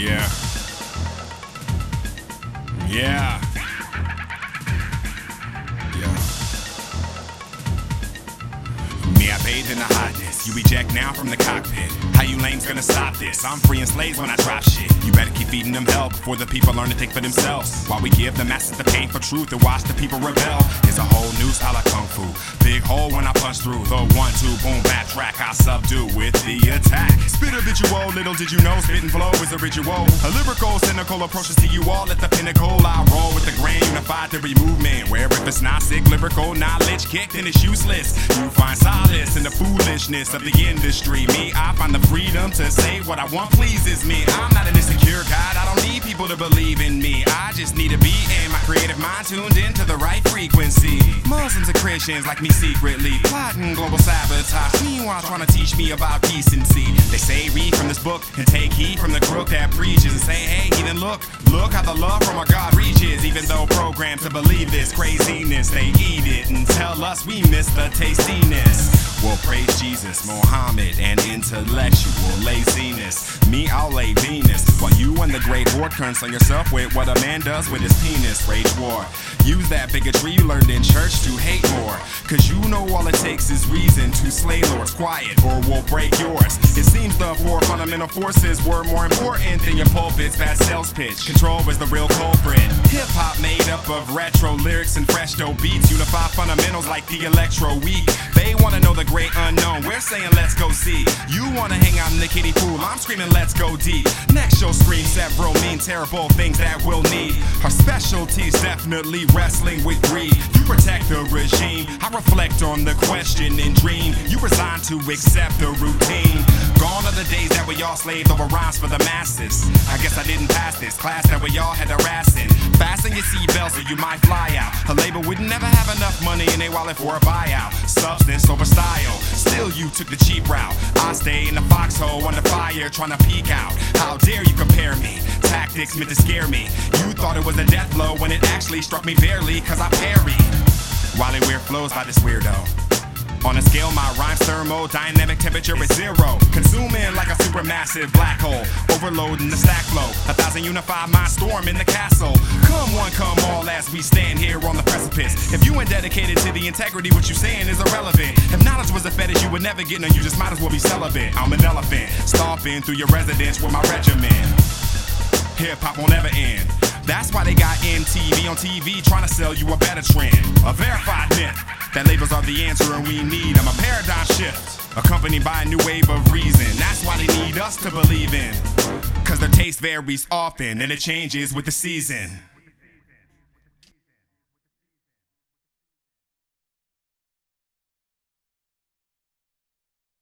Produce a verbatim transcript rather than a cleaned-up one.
Yeah. Yeah. Yeah. Me, I bathe in the hotness. You eject now from the cockpit. How you lames gonna stop this? I'm freeing slaves when I drop shit. You better keep feeding them hell before the people learn to think for themselves. While we give the masses the pain for truth and watch the people rebel. It's a whole new style of kung fu. Big hole when I punch through. The one, two, boom, bap track I subdue with the attack. Spit a visual, little did you know, spit and flow is a ritual. A lyrical, cynical approach to see you all at the pinnacle. I roll with the grand unified theory movement. Where if it's not sick, lyrical knowledge kicked, then it's useless. You find solace in the foolishness of the industry. Me, I find the freedom to say what I want pleases me. I'm not an insecure god, I don't need people to believe in me. I just need to be in my creative mind tuned into the right frequency. Muslims and Christians like me secretly plotting global sabotage, meanwhile trying to teach me about decency. They say read from this book and take heed from the crook that preaches, and say hey heathen, look, look how the love from our God reaches. Even though programmed to believe this craziness, they eat it and tell us we miss the tastiness. Well, praise Jesus, Muhammad, and intellectual laziness. Me, I'll lay Venus, while you and the great whore concern yourself with what a man does with his penis. Rage war. Use that bigotry you learned in church to hate more. Cause you know all it takes is reason to slay lords. Quiet, or we'll break yours. It seems the four fundamental forces were more important than your pulpit's bad sales pitch. Control is the real culprit. Hip-hop made up of retro lyrics and fresh dope beats. Unify fundamentals like the electro weak. They wanna know the great unknown, we're saying let's go see. You wanna hang out in the kiddie pool, I'm screaming let's go deep. Next show scream several mean terrible things that we'll need. Our specialties definitely wrestling with greed. You protect the regime, I reflect on the question and dream. You resign to accept the routine. Gone are the days that we all slaved over rhymes for the masses. I guess I didn't pass this class that we all had to harassing. Fasten your seatbelts or you might fly out. A label would never have enough money in their wallet for a buyout. Substance over style, still you took the cheap route. I stay in the foxhole under fire trying to peek out. How dare you compare me? Tactics meant to scare me. You thought it was a death blow when it actually struck me barely, cause I parried. While it weird flows by this weirdo. On a scale, my rhyme's thermodynamic temperature is zero. Consuming like a supermassive black hole. Overloading the stack flow. A thousand unified minds storm in the castle. Come one, come all as we stand here on the precipice. If you ain't dedicated to the integrity, what you saying is irrelevant. If knowledge was a fetish, you would never get none. You just might as well be celibate. I'm an elephant, stomping through your residence with my regiment. Hip-hop won't ever end. That's why they got M T V on T V trying to sell you a better trend. A verified myth that labels are the answer and we need them. A paradigm shift accompanied by a new wave of reason. That's why they need us to believe in. Cause their taste varies often and it changes with the season.